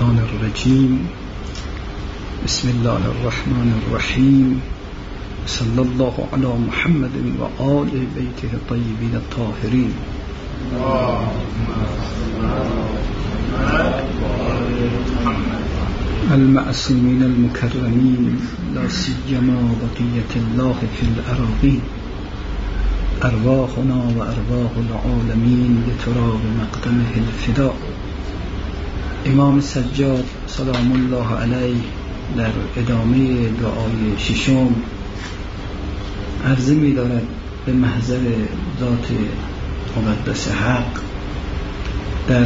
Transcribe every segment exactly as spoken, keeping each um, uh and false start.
الشیطان الرجیم. بسم الله الرحمن الرحیم. صلی الله علی محمد و آل بیته الطیبین الطاهرین. المعصومین المکرمین، لا سیما بقیة الله فی الأراضین. ارواحنا و ارواح العالمین بتراب مقدمه الفداء. امام سجاد سلام الله علیه در ادامه دعای ششم عرضه می دارد به محضر ذات مقدس حق در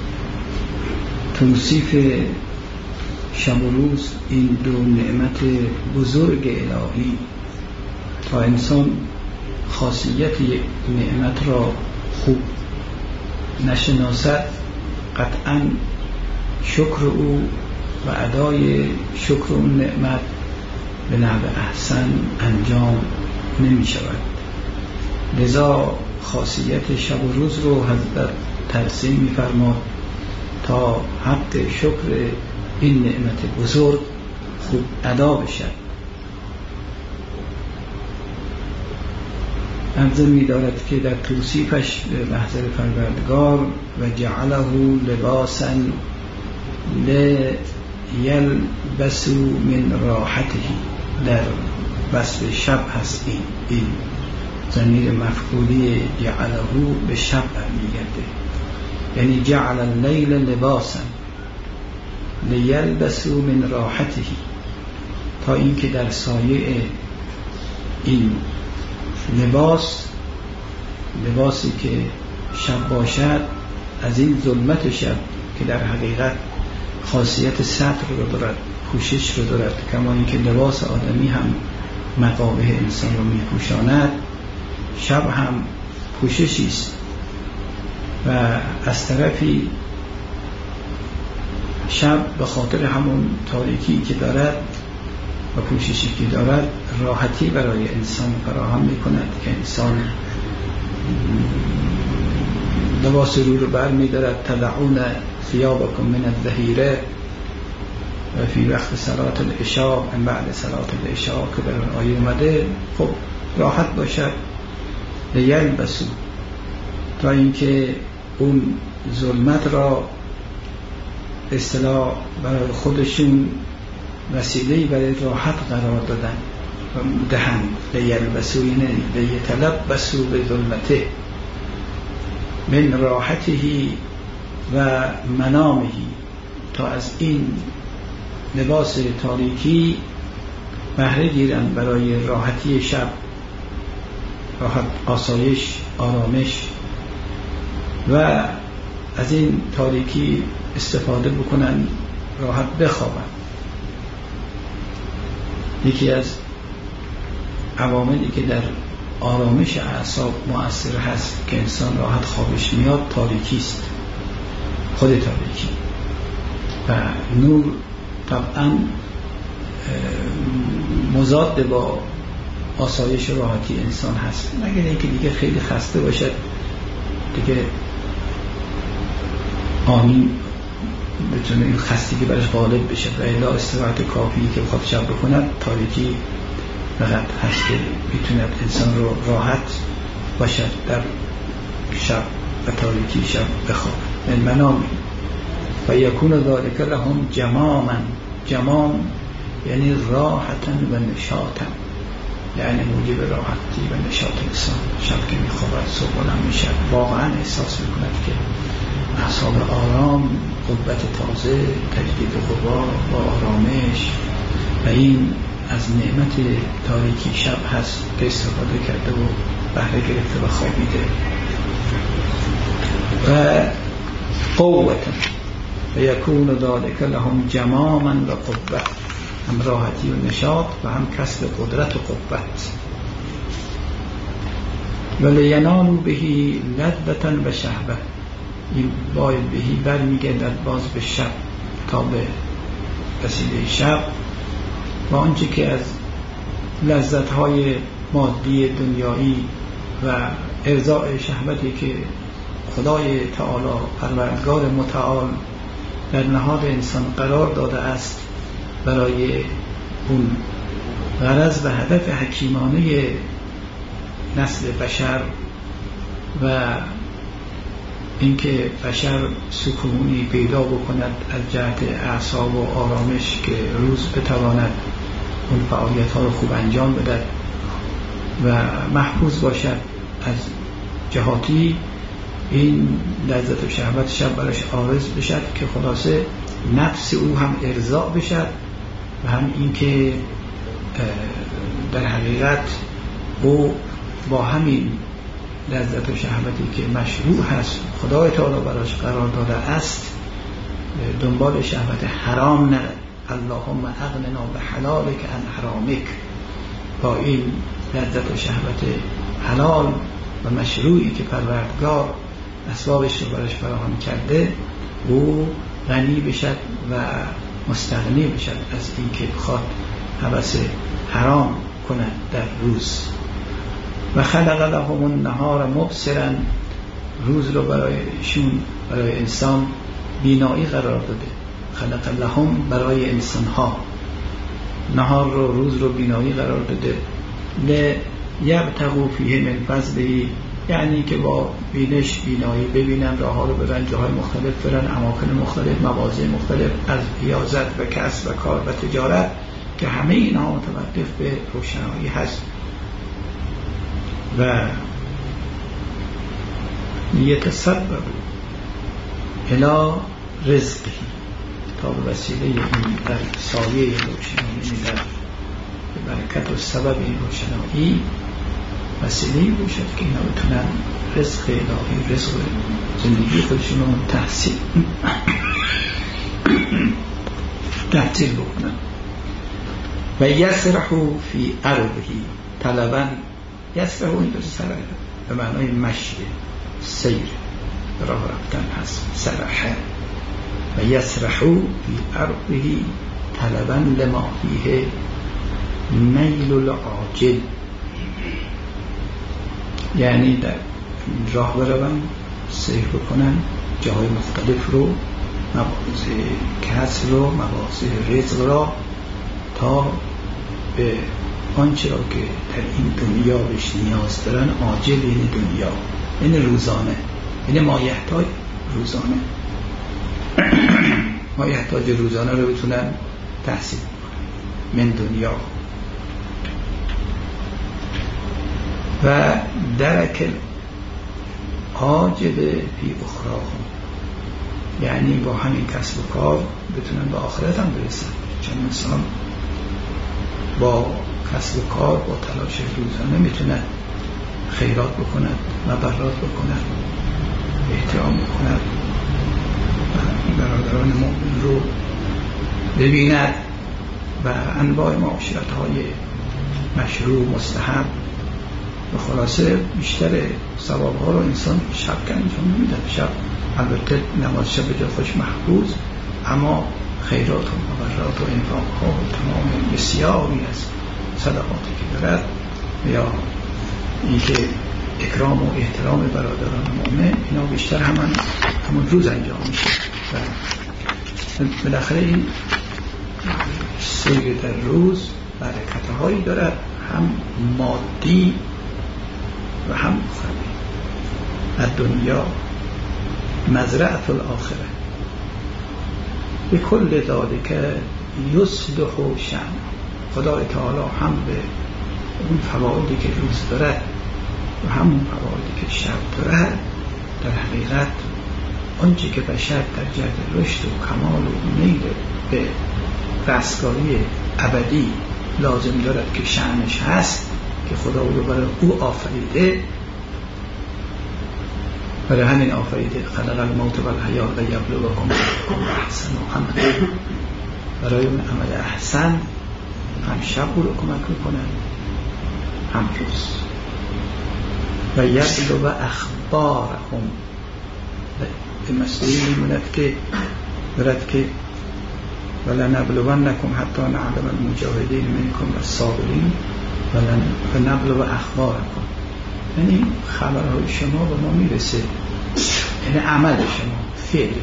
توصیف شب و روز این دو نعمت بزرگ الهی. تا انسان خاصیت یک نعمت را خوب نشناسد، قطعاً شکر او و ادای شکر اون نعمت به نحو احسن انجام نمی شود. لذا خاصیت شب و روز رو حضرت ترسیم می فرماد تا حق شکر این نعمت بزرگ خوب ادا بشد. عرضه می دارد که در توصیفش به محضر پروردگار و جعله لباسا لیلبسوا من راحته، در وصف شب هست. این این ضمیر مفعولی جعله به شب برمیگرده، یعنی جعل اللیل لباسا لیلبسوا من راحته، تا اینکه در سایه این لباس، لباسی که شب باشد، از این ظلمت شب که در حقیقت خاصیت ستر رو دارد، پوشش رو دارد، کما اینکه لباس آدمی هم مقابه انسان رو میپوشاند، شب هم پوششی است. و از طرفی شب به خاطر همون تاریکی که دارد و پوششی که دارد راحتی برای انسان فراهم میکند که انسان لباس رو رو بر میدارد. تدعون ثيابكم من الظهيره و فی وقت صلات العشاء، من بعد صلات العشاء که در آیه اومده، خب راحت باشد. لیلبسوا، تا اینکه اون ظلمت را اصطلاح برای خودشون وسیله‌ای برای راحت قرار دادن و دهند. لیلبسوا یعنی لیتلبسوا بظلمته من راحته و منامه، تا از این لباس تاریکی بهره گیرند برای راحتی شب، راحت، آسایش، آرامش، و از این تاریکی استفاده بکنن، راحت بخوابن. یکی از عواملی که در آرامش اعصاب مؤثر هست که انسان راحت خوابش میاد، تاریکی است، خود تاریکی. و نور طبعا مضاد با آسایش و راحتی انسان هست، مگر اینکه دیگه خیلی خسته باشد، دیگه آنی بتونه این خستگی برش غالب بشه و الا استراحت کافی که بخواد شب بکند، تاریکی فقط هست که میتوند انسان رو راحت باشد در شب و تاریکی شب بخواب. من منامی و یکون ذالک لهم جماما، جمام یعنی راحتا و نشاطا، یعنی موجب راحتی و نشاط انسان. شب که میخوابد صبح بلند میشد، واقعا احساس میکند که اعصاب آرام، قوت تازه، تجدید قوا با آرامش. و این از نعمت تاریکی شب هست که استفاده کرده و بهره گرفته و خوابیده. و قوتا و یکون ذالک لهم جماما و قوة، هم راحتی و نشاط و هم کسب قدرت و قوت. و لینالوا بهی لذة و شهوة، این باید بهی برمیگردد باز به شب، تا به وسیله شب و آنچه که از لذت‌های مادی دنیایی و ارضاء شهوتی که خدای تعالی پروردگار متعال در نهاد انسان قرار داده است برای اون غرض و هدف حکیمانه نسل بشر و اینکه بشر سکونی پیدا بکند از جهت اعصاب و آرامش که روز بتواند اون فعالیت ها رو خوب انجام بدهد و محفوظ باشد از جهاتی این لذت و شهوت شب براش عارض بشد که خلاصه نفس او هم ارضاء بشد و هم اینکه در حقیقت او با همین لذت و شهوتی که مشروع هست خدای تعالی براش قرار داده است دنبال شهوت حرام نه. اللهم اغننا بحلالک عن حرامک. با این لذت و شهوت حلال و مشروعی که پروردگار اسبابش رو براش فراهم کرده او غنی بشد و مستغنی بشد از این که بخواد هوس حرام کند در روز. و خلق لهم النهار مبصرا، روز رو برایشون برای انسان بینایی قرار داده. خلق لهم برای انسان ها، نهار رو روز رو بینایی قرار داده. لیبتغوا فیه من فضله، یعنی که با بینش بینایی ببینن، راه ها رو برن، جاهای مختلف برن، اماکن مختلف، مواضع مختلف از ریاضت و کسب و کار و تجارت که همه اینها متوقف به روشنایی هست و یتسبب الی رزقه، تا به وسیله این در سایه روشنایی در برکت و سبب این روشنایی وسیله‌ای باشد که اینا بتونن رزق الهی، رزق زندگی خودشون رو تحصیل تحصیل بکنن. و یسرحوا فی ارضه طلبا، یسرحوا این دوست سرحه به معنای مشی، سیر، راه رفتن هست، سرحه. و یسرحوا فی ارضه طلبا لما فیه نیل العاجل، یعنی در راه برون، سیر بکنن جاهای مختلف رو، مواضع کسب رو، مواضع رزق رو، تا به آنچه را که در این دنیا بهش نیاز دارن، عاجل این دنیا، این روزانه، این ما یحتاج روزانه ما یحتاج روزانه رو بتونن تحصیل من دنیا. و درک عاجل فی اخراهم، یعنی با همین کسب و کار بتونن به آخرت هم برسن، چون انسان با کسب و کار، با تلاش روزانه میتونن خیرات بکنن، مبرات بکنن، احترام بکنن، برادران مؤمن رو ببیند و انواع معاشرت های مشروع مستحب. و خلاصه بیشتر ثواب ها رو انسان شب که انجام نمیده. شب البته نماز شب به جای خوش محفوظ، اما خیرات و مبرات و انفاق ها و تمام بسیاری از صدقاتی که دارد یا اینکه اکرام و احترام برادران مؤمن، اینا بیشتر همان همون روز انجام میشه. و بالاخره این سیر در روز برکت هایی دارد، هم مادی و هم اخروی. الدنیا مزرعة الاخره، به کل ذالک یصلح شأن. خدای تعالی هم به اون فوایدی که روز دارد و همون فوایدی که شب دارد، در حقیقت آنچه که بشر در جهت رشد و کمال و میل به رستگاری ابدی لازم دارد که شأنش هست، که خدا او رو برای او آفریده، برای همین آفریده. خلق الموت و الحیات لیبلوکم احسن عملا، برای اون عمل احسن هم شب او رو کمک میکنن هم روز. و یبلو اخبارهم، به مسئولی میموند که برد که ولنبلونکم حتی نعلم المجاهدین منکم والصابرین ولنبلو اخبارکم، یعنی خبرهای شما به ما میرسه، یعنی عمل شما، فعل شما.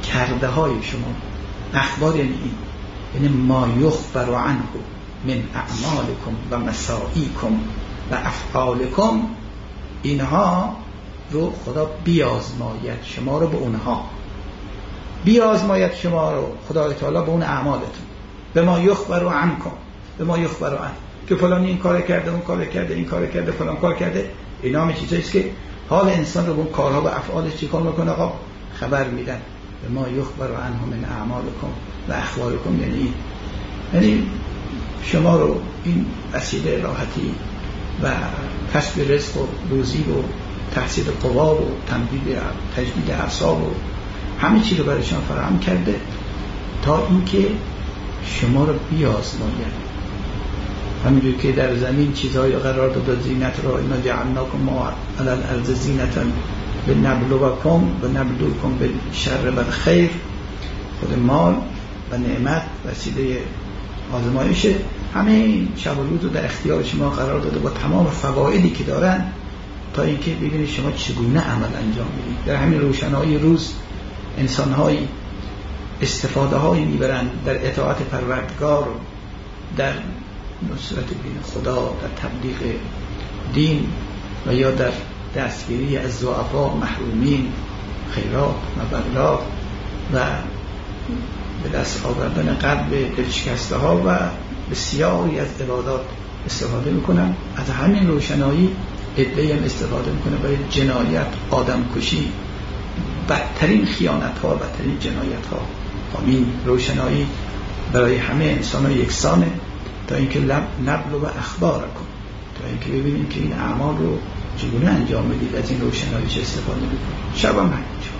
کرده های شما. اخبار یعنی این، یعنی ما یخبر عنه من اعمالکم و مساعیکم و افعالکم، اینها رو خدا بیازماید شما رو به اونها، بیازماید شما رو خدای تعالی به اون اعمالتون. به ما یخبر عنکم، به ما یخبر عنه، که فلانی این کار کرده، اون کار کرده، این کار کرده، فلان کار کرده. اینا همه چیزاییست که حال انسان رو به اون کارها و افعالش چیکار میکنه آقا خبر میدن. به ما یخبر عنه من اعمالکم و اخبارکم، یعنی این، یعنی شما رو این وسیله راحتی و کسب رزق و روزی و تحصیل قوا و تمدید تجدید اعصاب و همه چی رو برای شما فراهم کرده تا اینکه شما رو بیازماید. همینجور که در زمین چیزهای قرار داد زینت را، اینا جعلناکم ما علی الارض زینتا لنبلوکم و نبلوکم بالشر و الخیر. خود مال و نعمت وسیله آزمایشه. همه این شب و روز رو در اختیار شما قرار داده با تمام فوایدی که دارن تا اینکه ببینید شما چگونه عمل انجام میدید. در همین روشنایی روز انسان‌های استفاده هایی میبرند در اطاعت پروردگار، در نصرت دین خدا، در تبلیغ دین و یا در دستگیری از ضعفا، محرومین، خیرات، مبلغ و به دست آوردن قلب دلشکسته ها و بسیاری از عبادات استفاده میکنن. از همین روشنایی عده‌ای هم استفاده میکنه برای جنایت، آدم کشی، بدترین خیانت ها، بدترین جنایت ها. همین روشنایی برای همه انسان ها یکسانه تا اینکه نبلو و اخبار کن، تا اینکه ببینیم که این اعمال رو چگونه انجام بدید، از این روشنایی چه استفاده بدید. شب هم همینجا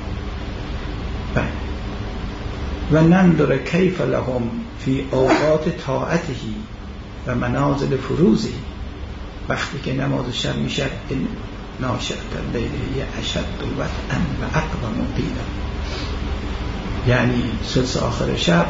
و ننظر کیف لهم فی اوقات طاعته و منازل فروزه. وقتی که نماز شب میشه این ناشئة اللیل اشد وطئا و اقوم قیلا، یعنی ثلث آخر شب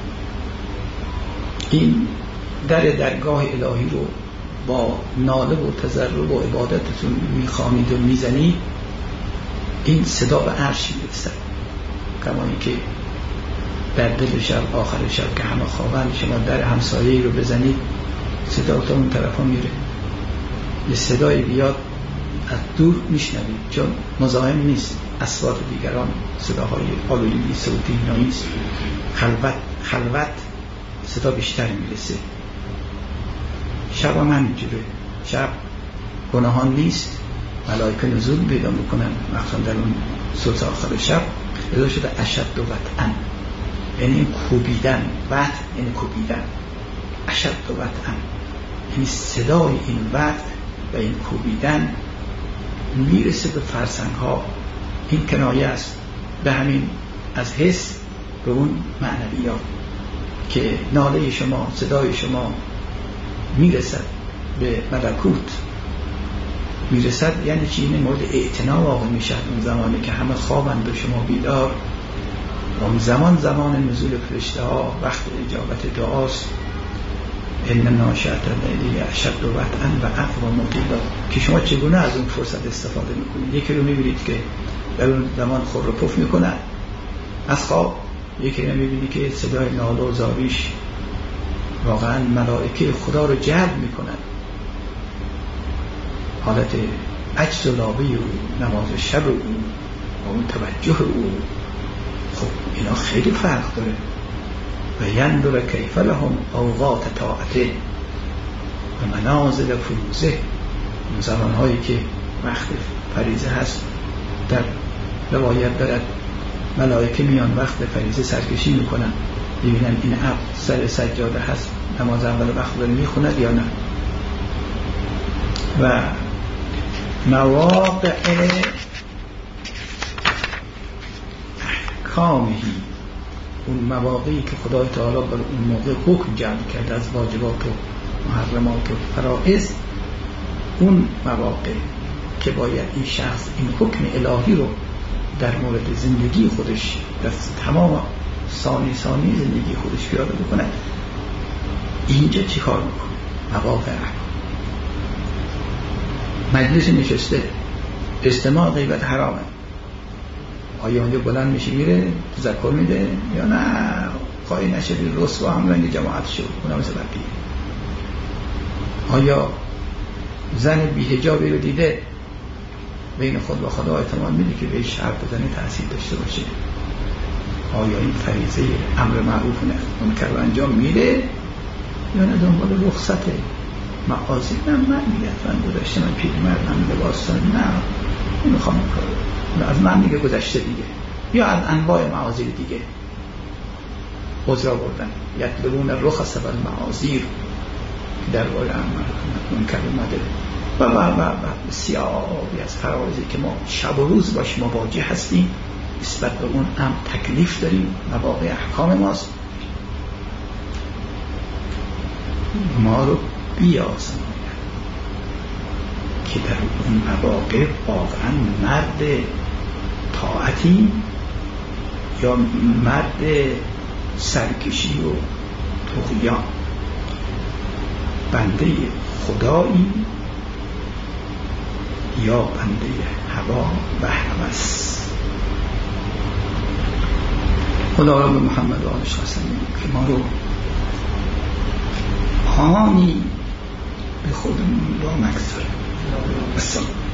این در درگاه الهی رو با ناله و تضرع و عبادتتون میخوانید و میزنید، این صدا به عرش میرسد. کما اینکه در دل شب آخر شب که همه خوابند شما در همسایه‌ای رو بزنید صدا تا اون طرفا میره، یه صدای بیاد از دور میشنوید چون مزاحم نیست اصوات دیگران، صداهای آلودگی صوتی نیست. خلوت خلوت صدا بیشتر میرسه. شب هم همینجوره. شب گناهان نیست، ملائکه نزول پیدا میکنن مخصوصا در اون ثلث آخر شب. اذا شده اشد وطئا، یعنی این کوبیدن، وطء یعنی کوبیدن، اشد وطئا یعنی صدای این وطء و این کوبیدن میرسه به فرسنگ ها. این کنایه است به همین از حس به اون معنویات که ناله شما، صدای شما میرسد به ملکوت، میرسد. یعنی چی؟ این مورد اعتنا واقع میشه اون زمانی که همه خوابند و شما بیدار. اون زمان زمان نزول فرشته ها، وقت اجابت دعاست. ان ناشئة اللیل اشد وطئا و اقوم قیلا، که شما چگونه از اون فرصت استفاده میکنید. یکی رو میبینید که در اون زمان خور و پف میکنن از خواب، یکی رو میبینید که صدای ناله و زاریش واقعا ملائکه خدا رو جلب میکنن. حالت عجز و لابه او، نماز شب او و اون توجه او، خب اینا خیلی فرق داره. و ینظر کیف لهم اوقات طاعته و منازل فروزه، اون زمانهایی که وقت فریضه هست. در روایت دارد ملائکه میان وقت فریضه سرکشی میکنن ببینن این عبد سر سجاده هست نماز اول وقت داره میخوند یا نه. و مواقع احکامهی، اون مواقعی که خدای تعالی بر اون موقع حکم جمع کرده از واجبات و محرمات و فرائض، اون مواقع که باید این شخص این حکم الهی رو در مورد زندگی خودش، در تمام ثانی ثانی زندگی خودش پیاده بکنه. اینجا چی کار میکنه؟ مواقع احکام. مجلس نشسته، استماع غیبت حرامه، آیا اونجا بلند میشه میره تذکر میده یا نه قایی نشدی رسوا هم رنگ جماعت شد اونم مثل بقیه؟ آیا زن بی‌حجابی رو دیده بین خود و خدا احتمال میده که بهش حرف بزنه تأثیر داشته باشه؟ آیا این فریضه امر معروف و نهی عن منکر رو انجام میده یا نه دنبال رخصته؟ معاصی من من میگه من گذشته من پیرمرد من لباسان نه نمیخوام این کارو از من دیگه گذشته دیگه یا از انواع معاذیر دیگه عذر آوردن یطلبون الرخص و المعاذیر در باره امر منکر اومده و و و و بسیاری از فرایضی که ما شب و روز باش مواجه هستیم نسبت به اون هم تکلیف داریم مواقع احکام ماست ما رو بیازماید که در اون مواقع واقعا مرد طاعتی یا مرد سرکشی و طغیان، بنده خدایی یا بنده هوا و هوس. خدا را به محمد و آلش قسم می‌دیم که ما رو آنی به خودمون را مگذاره. السلام.